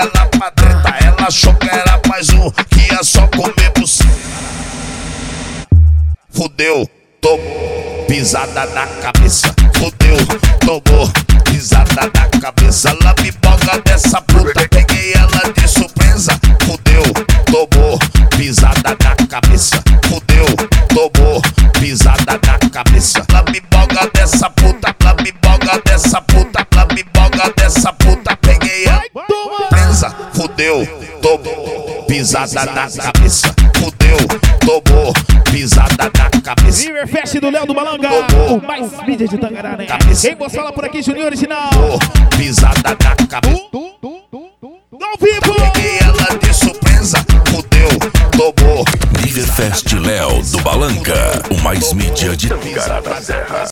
ela pra treta. Ela achou que era mais um, que ia só comer buceta. Fudeu, tomou pisada na cabeça. Fudeu, tomou pisada na cabeça. Lambiboga dessa puta, peguei ela de surpresa. Fudeu, tomou pisada na cabeça. Fudeu, tomou pisada na cabeça. Lambiboga dessa puta, lambiboga dessa puta, lambiboga dessa puta, peguei ela presa. Fudeu, tomou pisada na cabeça. Fudeu, tomou pisada na cabeça. Riverfest do Léo do Balanga, o mais mídia de Tangará, né? Quem você fala por aqui, Juninho Original? Pisada na cabeça. Ao vivo! Peguei ela de surpresa. Fudeu, tomou. Riverfest Léo do Balanga, o mais mídia de Tangará da Serra.